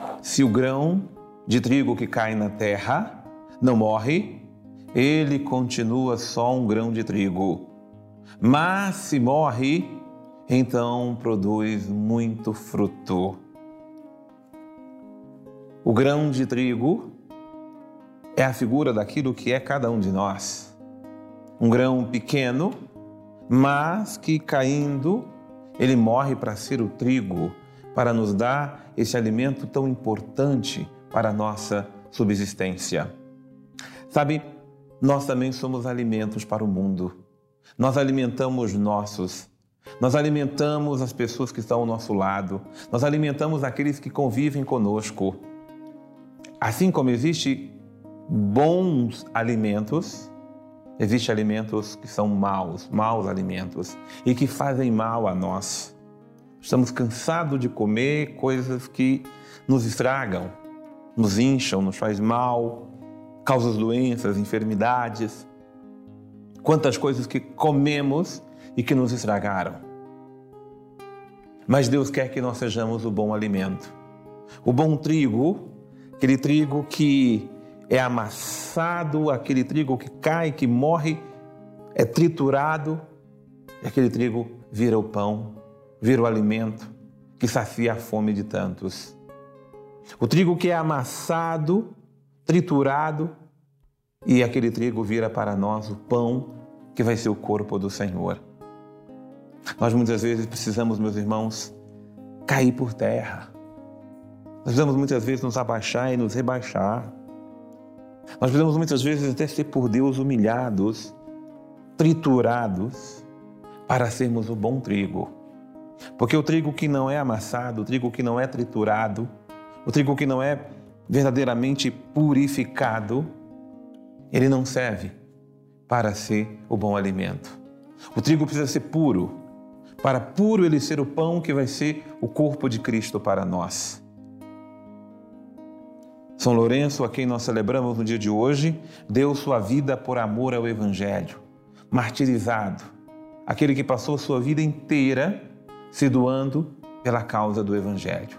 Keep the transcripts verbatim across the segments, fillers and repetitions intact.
Se o grão de trigo que cai na terra não morre, ele continua só um grão de trigo. Mas se morre, então produz muito fruto. O grão de trigo é a figura daquilo que é cada um de nós. Um grão pequeno, mas que caindo, ele morre para ser o trigo, para nos dar esse alimento tão importante para a nossa subsistência. Sabe, nós também somos alimentos para o mundo. Nós alimentamos nossos, nós alimentamos as pessoas que estão ao nosso lado, nós alimentamos aqueles que convivem conosco. Assim como existe bons alimentos, existem alimentos que são maus, maus alimentos, e que fazem mal a nós. Estamos cansados de comer coisas que nos estragam, nos incham, nos faz mal, causam doenças, enfermidades. Quantas coisas que comemos e que nos estragaram. Mas Deus quer que nós sejamos o bom alimento. O bom trigo, aquele trigo que é amassado, aquele trigo que cai, que morre, é triturado, e aquele trigo vira o pão, vira o alimento que sacia a fome de tantos. O trigo que é amassado, triturado, e aquele trigo vira para nós o pão que vai ser o corpo do Senhor. Nós muitas vezes precisamos, meus irmãos, cair por terra. Nós precisamos muitas vezes nos abaixar e nos rebaixar. Nós precisamos muitas vezes até ser por Deus humilhados, triturados, para sermos o bom trigo. Porque o trigo que não é amassado, o trigo que não é triturado, o trigo que não é verdadeiramente purificado, ele não serve para ser o bom alimento. O trigo precisa ser puro, para puro ele ser o pão que vai ser o corpo de Cristo para nós. São Lourenço, a quem nós celebramos no dia de hoje, deu sua vida por amor ao Evangelho, martirizado, aquele que passou sua vida inteira se doando pela causa do Evangelho.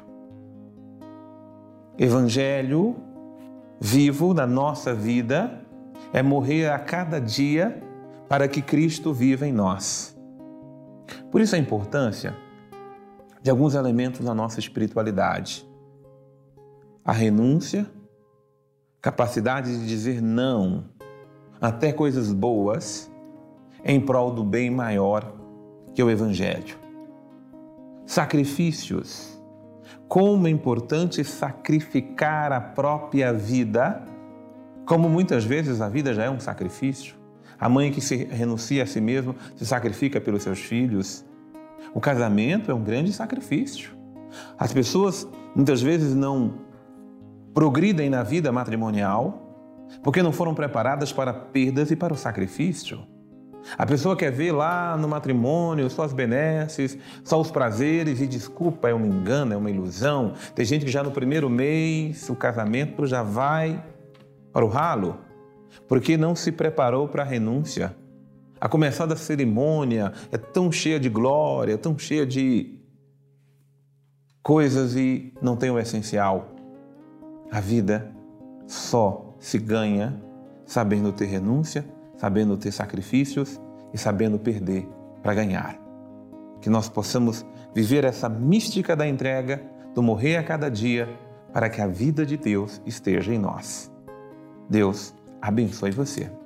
Evangelho vivo na nossa vida é morrer a cada dia para que Cristo viva em nós. Por isso a importância de alguns elementos da nossa espiritualidade. A renúncia, capacidade de dizer não, até coisas boas, em prol do bem maior que o Evangelho. Sacrifícios. Como é importante sacrificar a própria vida, como muitas vezes a vida já é um sacrifício. A mãe que se renuncia a si mesma se sacrifica pelos seus filhos. O casamento é um grande sacrifício. As pessoas muitas vezes não progridem na vida matrimonial porque não foram preparadas para perdas e para o sacrifício. A pessoa quer ver lá no matrimônio só as benesses, só os prazeres e desculpa, é um engano, é uma ilusão. Tem gente que já no primeiro mês o casamento já vai para o ralo porque não se preparou para a renúncia. A começar da cerimônia é tão cheia de glória, é tão cheia de coisas e não tem o essencial. A vida só se ganha sabendo ter renúncia, sabendo ter sacrifícios e sabendo perder para ganhar. Que nós possamos viver essa mística da entrega, do morrer a cada dia, para que a vida de Deus esteja em nós. Deus abençoe você.